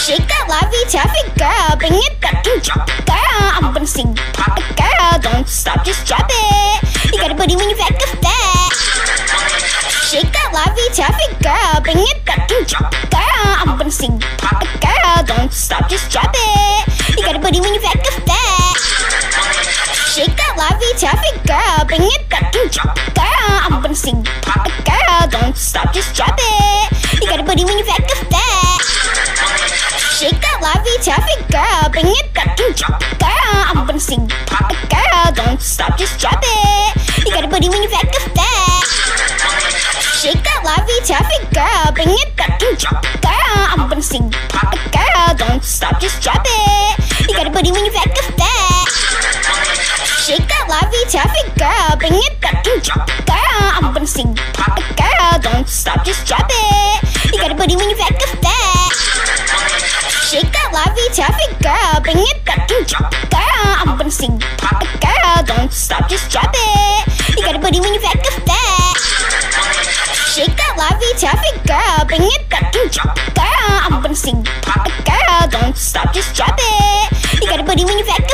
Shake that lovey-taffy, girl, bring it back and drop it, girl. I'm gonna sing, pop it, girl, don't stop, just drop it. You got a booty when you back up that. Shake that lovey-taffy, girl, bring it back and drop it, girl. I'm gonna sing, pop it, girl, don't stop, just drop it. You got a booty when you back up that. Shake that lovey-taffy, girl, bring it back and drop it, girl. I'm gonna sing, pop it, girl, don't stop, just drop it. You got a booty when you back up that. Shake that lovey-taffy, girl, bring it back and drop it, girl. I'm gonna sing, pop it, girl, don't stop, just drop it. You got a booty when you back up that. Shake that lovey-taffy, girl, bring it back and drop it, girl. I'm gonna sing, pop it, girl, don't stop, just drop it. You got a booty when you back up that. Shake that lovey-taffy, girl, bring it back and drop it, girl. I'm gonna sing, pop it, girl, don't stop, just drop it. You got a booty when you back up that. Shake that lovey-taffy, girl, bring it back and drop it, girl. I'm gonna sing, pop it, girl, don't stop, just drop it. You got a booty when you back up that. Shake that lovey-taffy, girl, bring it back and drop it, girl. I'm gonna sing, pop it, girl, don't stop, just drop it. You got a booty when you back